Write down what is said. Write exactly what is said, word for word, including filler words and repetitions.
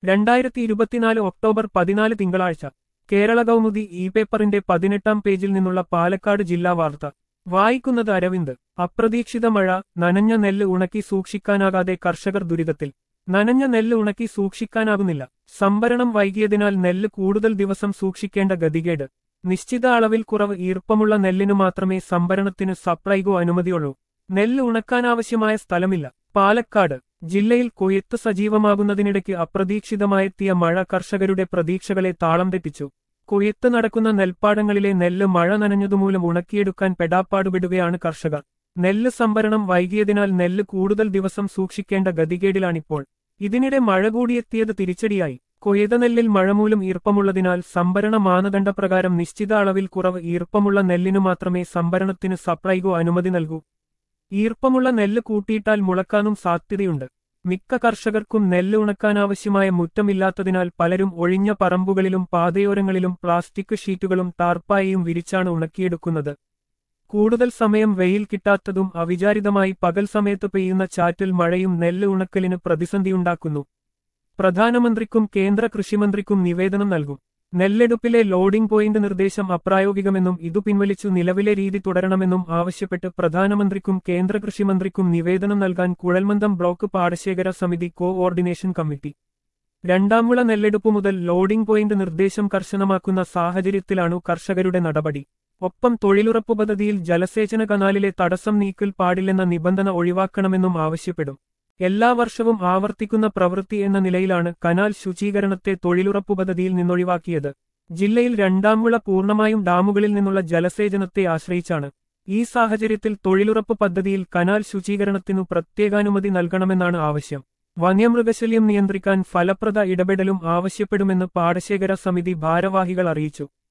രണ്ടായിരത്തി ഇരുപത്തിനാല് ഒക്ടോബർ പതിനാല് തിങ്കളാഴ്ച കേരള കൗമുദി ഇ പേപ്പറിന്റെ പതിനെട്ടാം പേജിൽ നിന്നുള്ള പാലക്കാട് ജില്ലാ വാർത്ത വായിക്കുന്നത് അരവിന്ദ്. അപ്രതീക്ഷിത മഴ, നനഞ്ഞ നെല്ല് ഉണക്കി സൂക്ഷിക്കാനാകാതെ കർഷകർ ദുരിതത്തിൽ. നനഞ്ഞ നെല്ല് ഉണക്കി സൂക്ഷിക്കാനാകുന്നില്ല. സംഭരണം വൈകിയതിനാൽ നെല്ല് കൂടുതൽ ദിവസം സൂക്ഷിക്കേണ്ട ഗതികേട്. നിശ്ചിത അളവിൽ കുറവ് ഈർപ്പമുള്ള നെല്ലിനു മാത്രമേ സംഭരണത്തിന് സപ്ലൈകോ അനുമതിയുള്ളൂ. നെല്ല് ഉണക്കാനാവശ്യമായ സ്ഥലമില്ല. പാലക്കാട് ജില്ലയിൽ കൊയ്ത്ത് സജീവമാകുന്നതിനിടയ്ക്ക് അപ്രതീക്ഷിതമായെത്തിയ മഴ കർഷകരുടെ പ്രതീക്ഷകളെ താളം തെറ്റിച്ചു. കൊയ്ത്ത് നടക്കുന്ന നെൽപ്പാടങ്ങളിലെ നെല്ല് മഴ നനഞ്ഞതുമൂലം ഉണക്കിയെടുക്കാൻ പെടാപ്പാടുപെടുകയാണ് കർഷകർ. നെല്ല് സംഭരണം വൈകിയതിനാൽ നെല്ല് കൂടുതൽ ദിവസം സൂക്ഷിക്കേണ്ട ഗതികേടിലാണിപ്പോൾ. ഇതിനിടെ മഴ കൂടിയെത്തിയത് തിരിച്ചടിയായി. കൊയ്ത നെല്ലിൽ മഴമൂലം ഈർപ്പമുള്ളതിനാൽ സംഭരണ മാനദണ്ഡപ്രകാരം നിശ്ചിത അളവിൽ കുറവ് ഈർപ്പമുള്ള നെല്ലിനു മാത്രമേ സംഭരണത്തിന് സപ്ലൈകോ അനുമതി നൽകൂ. ഈർപ്പമുള്ള നെല്ല് കൂട്ടിയിട്ടാൽ മുളക്കാനും സാധ്യതയുണ്ട്. മിക്ക കർഷകർക്കും നെല്ല് ഉണക്കാനാവശ്യമായ മുറ്റമില്ലാത്തതിനാൽ പലരും ഒഴിഞ്ഞ പറമ്പുകളിലും പാതയോരങ്ങളിലും പ്ലാസ്റ്റിക് ഷീറ്റുകളും ടാർപ്പായയും വിരിച്ചാണ് ഉണക്കിയെടുക്കുന്നത്. കൂടുതൽ സമയം വെയിൽ കിട്ടാത്തതും അവിചാരിതമായി പകൽ സമയത്ത് പെയ്യുന്ന ചാറ്റൽ മഴയും നെല്ല് ഉണക്കലിന് പ്രതിസന്ധിയുണ്ടാക്കുന്നു. പ്രധാനമന്ത്രിക്കും കേന്ദ്ര കൃഷിമന്ത്രിക്കും നിവേദനം നൽകും. നെല്ലെടുപ്പിലെ ലോഡിംഗ് പോയിന്റ് നിർദ്ദേശം അപ്രായോഗികമെന്നും ഇതു പിൻവലിച്ചു നിലവിലെ രീതി തുടരണമെന്നും ആവശ്യപ്പെട്ട് പ്രധാനമന്ത്രിക്കും കേന്ദ്ര കൃഷിമന്ത്രിക്കും നിവേദനം നൽകാൻ കുഴൽമന്ദം ബ്ലോക്ക് പാടശേഖര സമിതി കോഓർഡിനേഷൻ കമ്മിറ്റി. രണ്ടാംവിള നെല്ലെടുപ്പു മുതൽ ലോഡിംഗ് പോയിന്റ് നിർദ്ദേശം കർശനമാക്കുന്ന സാഹചര്യത്തിലാണു കർഷകരുടെ നടപടി. ഒപ്പം തൊഴിലുറപ്പു പദ്ധതിയിൽ ജലസേചന കനാലിലെ തടസ്സം നീക്കൽ പാടില്ലെന്ന നിബന്ധന ഒഴിവാക്കണമെന്നും ആവശ്യപ്പെടും. എല്ലാ വർഷവും ആവർത്തിക്കുന്ന പ്രവൃത്തി എന്ന നിലയിലാണ് കനാൽ ശുചീകരണത്തെ തൊഴിലുറപ്പു പദ്ധതിയിൽ നിന്നൊഴിവാക്കിയത്. ജില്ലയിൽ രണ്ടാം വിള പൂർണ്ണമായും ഡാമുകളിൽ നിന്നുള്ള ജലസേചനത്തെ ആശ്രയിച്ചാണ്. ഈ സാഹചര്യത്തിൽ തൊഴിലുറപ്പ് പദ്ധതിയിൽ കനാൽ ശുചീകരണത്തിനു പ്രത്യേകാനുമതി നൽകണമെന്നാണ് ആവശ്യം. വന്യമൃഗശല്യം നിയന്ത്രിക്കാൻ ഫലപ്രദ ഇടപെടലും ആവശ്യപ്പെടുമെന്ന് പാടശേഖര സമിതി ഭാരവാഹികൾ അറിയിച്ചു.